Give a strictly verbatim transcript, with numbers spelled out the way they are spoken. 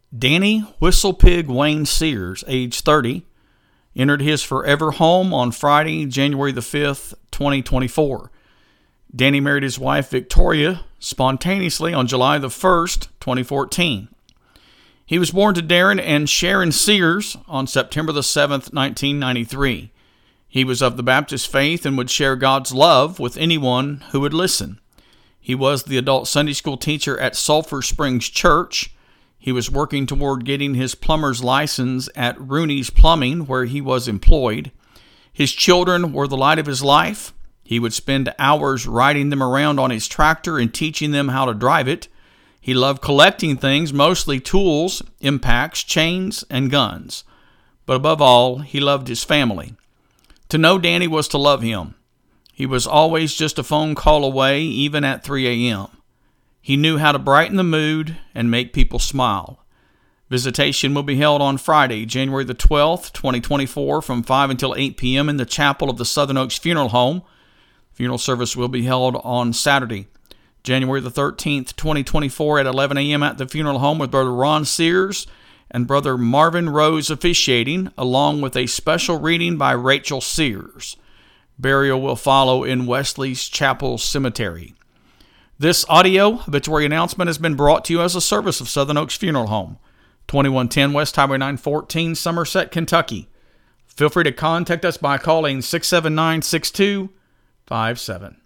Danny Whistlepig Wayne Sears, age thirty, entered his forever home on Friday, January the fifth, twenty twenty-four. Danny married his wife Victoria spontaneously on July the first, twenty fourteen. He was born to Darren and Sharon Sears on September the seventh, nineteen ninety-three. He was of the Baptist faith and would share God's love with anyone who would listen. He was the adult Sunday school teacher at Sulphur Springs Church. He was working toward getting his plumber's license at Rooney's Plumbing, where he was employed. His children were the light of his life. He would spend hours riding them around on his tractor and teaching them how to drive it. He loved collecting things, mostly tools, impacts, chains, and guns. But above all, he loved his family. To know Danny was to love him. He was always just a phone call away, even at three a.m. He knew how to brighten the mood and make people smile. Visitation will be held on Friday, January the twelfth, twenty twenty-four, from five until eight p.m. in the chapel of the Southern Oaks Funeral Home. Funeral service will be held on Saturday, January the thirteenth, twenty twenty-four, at eleven a.m. at the funeral home, with Brother Ron Sears and Brother Marvin Rose officiating, along with a special reading by Rachel Sears. Burial will follow in Wesley's Chapel Cemetery. This audio obituary announcement has been brought to you as a service of Southern Oaks Funeral Home, twenty-one ten West Highway nine fourteen, Somerset, Kentucky. Feel free to contact us by calling six seven nine, six two five seven.